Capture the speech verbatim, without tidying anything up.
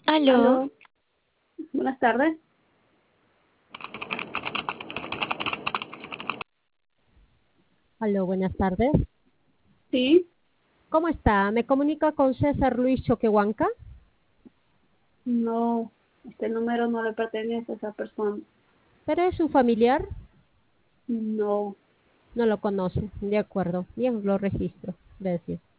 Aló, Aló, buenas tardes. Aló, buenas tardes. Sí, ¿Cómo está? ¿Me comunica con César Luis Choquehuanca? no, este número no le pertenece a esa persona. ¿Pero es un familiar? No, No lo conoce. De acuerdo. Bien, lo registro. Gracias.